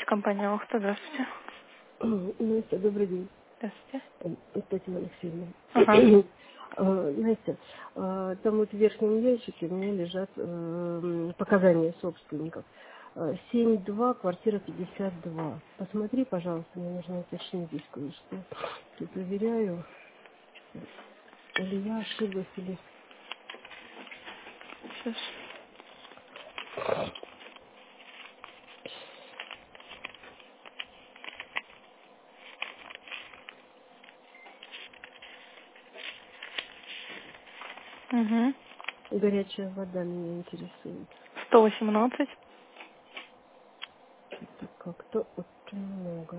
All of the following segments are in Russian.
компания Охта, здравствуйте. Настя, добрый день. Здравствуйте. Татьяна Алексеевна. Ага. Настя, там вот в верхнем ящике у меня лежат показания собственников. 7-2, квартира 52. Посмотри, пожалуйста, мне нужно уточнить здесь кое-что. Тут проверяю, или я ошиблась, или... Сейчас. Угу. Горячая вода меня интересует. 118. Что-то как-то очень много.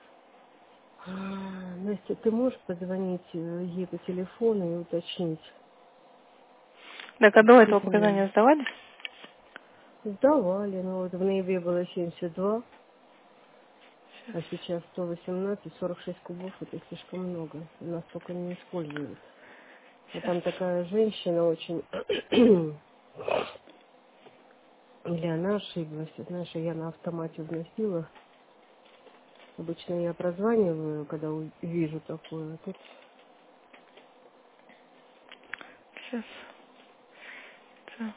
Настя, ты можешь позвонить ей по телефону и уточнить? Так, а до этого Действительно, показания сдавали? сдавали, но вот в ноябре было 72, Сейчас. а сейчас 118, 46 кубов, это слишком много. У нас только не используют. А Сейчас. там такая женщина очень... Или она ошиблась, знаешь, я на автомате вносила. Обычно я прозваниваю, когда вижу такое. А тут Сейчас. Так.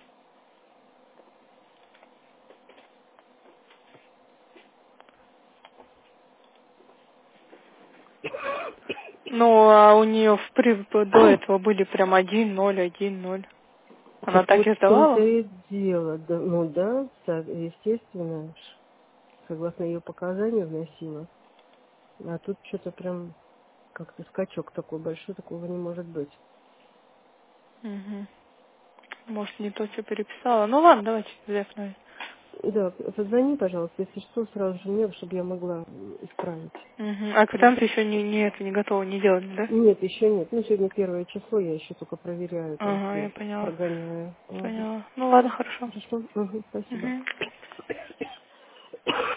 Ну, а у нее до этого были прям 1-0, 1-0. Она так так вот и в том-то сдавала? и дело. Да, ну да, естественно, согласно ее показаниям вносила. А тут что-то прям как-то скачок такой большой, такого не может быть. Угу. Может, не то, что переписала. Ну ладно, давайте верхнюю. Да, позвони, пожалуйста, если что, сразу же мне, чтобы я могла исправить. Угу. А квитанции Хорошо? еще не готовы, не делали, да? Нет, еще нет. Ну, сегодня 1 число, я еще только проверяю, там Ага, я все поняла. прогоняю. Мгм. Поняла. Ну ладно, хорошо. Хорошо? Мгм, спасибо. Угу.